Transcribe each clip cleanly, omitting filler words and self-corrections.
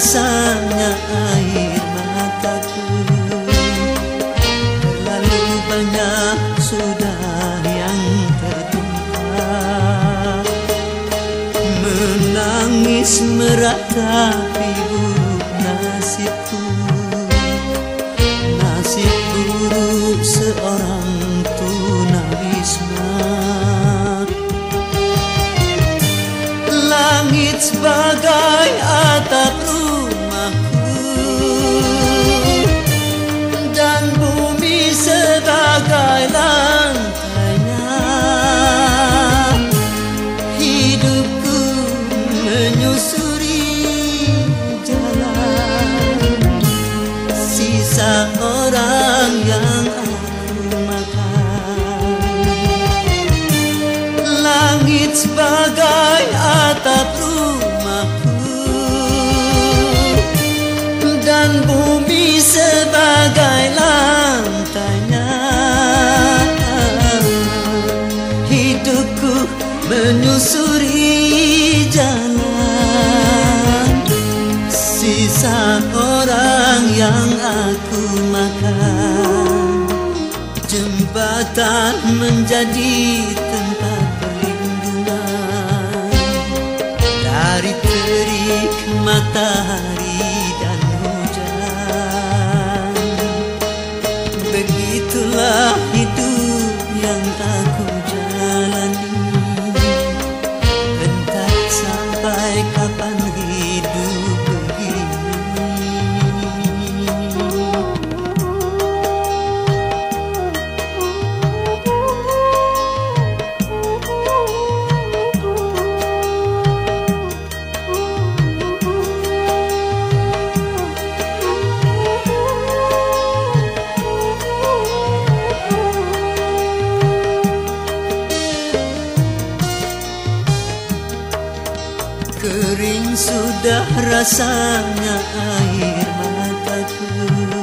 rasanya air mataku. Terlalu banyak sudah yang tertumpah, menangis meratapi buruk nasibku. Nasib buruk seorang tunawisma. Langit sebagai atap rumahku, dan bumi sebagai lantainya. Hidupku menyusuri jalan sisa orang yang aku makan. Langit sebagai atap rumahku, dan bumi sebagai lantainya. Hidupku menyusuri jalan sisa orang yang aku makan. Jembatan menjadi tempat perlindungan dari terik matahari dan hujan. Begitulah hidup yang aku jalani. Entah sampai kapan hidup begini. Kering sudah rasanya air mataku.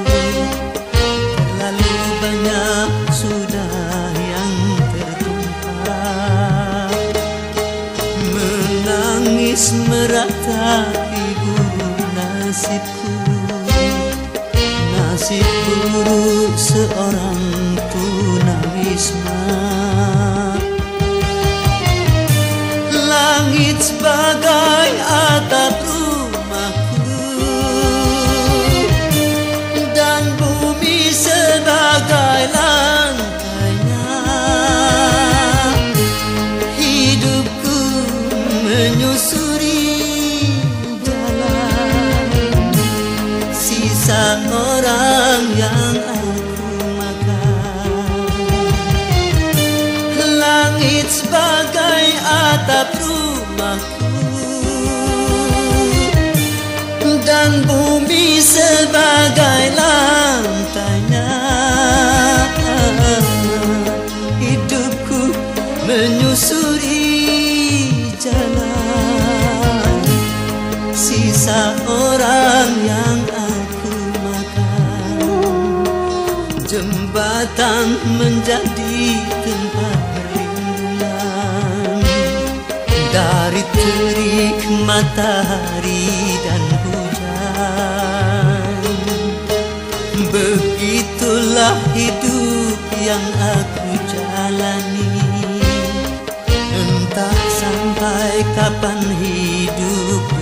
Terlalu banyak sudah yang tertumpah, menangis meratapi buruk nasibku. Nasib buruk seorang tunawisma. Langit sebagai atap rumahku, dan bumi sebagai lantainya. Hidupku menyusuri jalan sisa orang yang aku makan. Langit sebagai atap rumahku, dan bumi sebagai lantainya. Hidupku menyusuri jalan sisa orang yang aku makan. Jembatan menjadi tempat perlindungan dari terik matahari dan hujan. Begitulah hidup yang aku jalani. Entah sampai kapan hidup